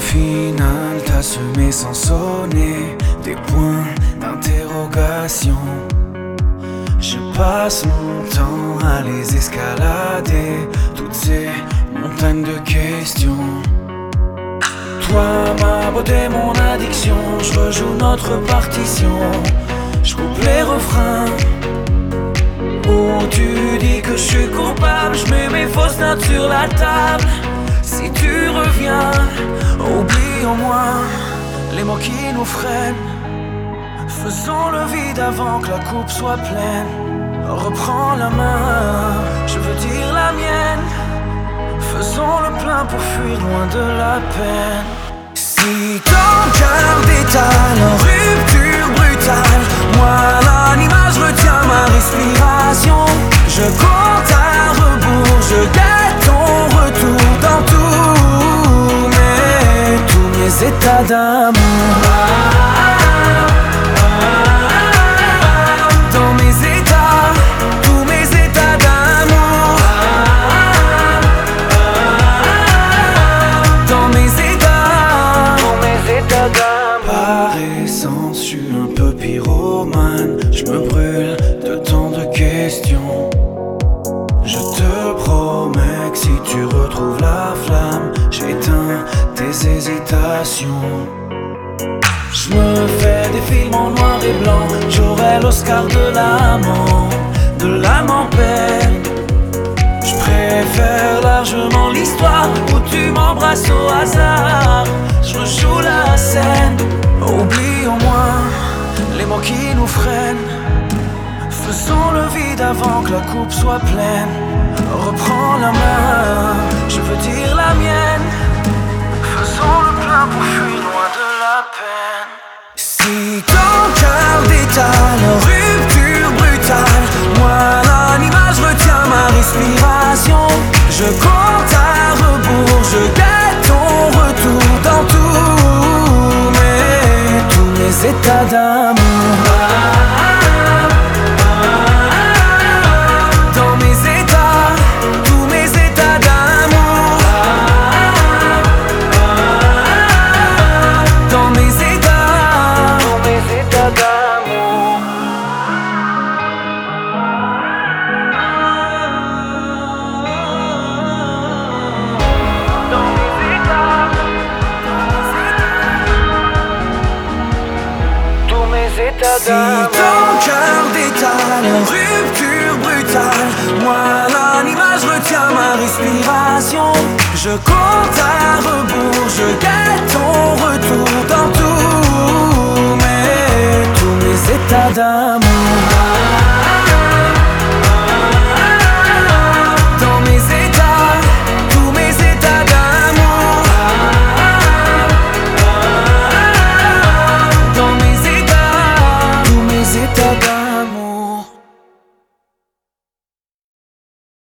final, t'as semé sans sonner des points d'interrogation. Je passe mon temps à les escalader, toutes ces montagnes de questions. Toi, ma beauté, mon addiction, je rejoue notre partition. Je coupe les refrains où tu dis que je suis coupable. Je mets mes fausses notes sur la table. Si tu reviens, oublie au moins les mots qui nous freinent. Faisons le vide avant que la coupe soit pleine. Reprends la main, je veux dire la mienne. Faisons le plein pour fuir loin de la peine. Si ton cœur détale en rupture brutale, moi l'animal, je retiens ma respiration. Je compte à rebours, je guette ton retour dans tous mes états d'amour. Dans mes états, tous mes états d'amour. Dans mes états d'amour. Par essence, je suis un peu pyromane. Je me brûle de tant de questions. Je te promets que si tu retrouves la flamme, j'éteins tes hésitations. Je me fais des films en noir et blanc. J'aurai l'Oscar de l'âme en peine. Je préfère largement l'histoire où tu m'embrasses au hasard. Je rejoue la scène. Oublie au moins les mots qui nous freinent. Faisons le vide avant que la coupe soit pleine. Reprends la main, je veux dire la mienne. Faisons le plein pour fuir loin de la peine. Si ton cœur détale en rupture brutale, moi l'animal, je retiens ma respiration. Je compte à rebours, je guette ton retour dans tous mes états d'amour. Dans mes états, tous mes états d'amour. Dans mes états, tous mes états d'amour. Dans mes états, tous mes états d'amour. Si ton cœur détale en rupture brutale, moi l'animal, je retiens ma respiration. Je compte à rebours, je guette ton retour dans tous mes états d'amour.